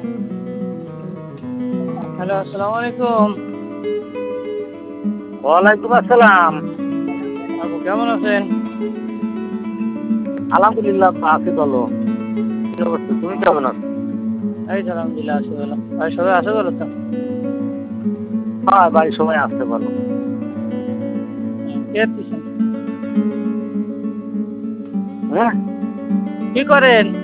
Hello, আসসালামু আলাইকুম। ওয়ালাইকুম আসসালাম। আপু কেমন আছেন? আলহামদুলিল্লাহ আছি ভালো। কি অবস্থা? তুমি কেমন আছো? এই তো আলহামদুলিল্লাহ আছি ভালো। ভাই সবাই আছে ভালো তো? হ্যাঁ, বাড়ির সবাই আসতে ভালো। কে দিচ্ছেন? হ্যাঁ, কি করেন?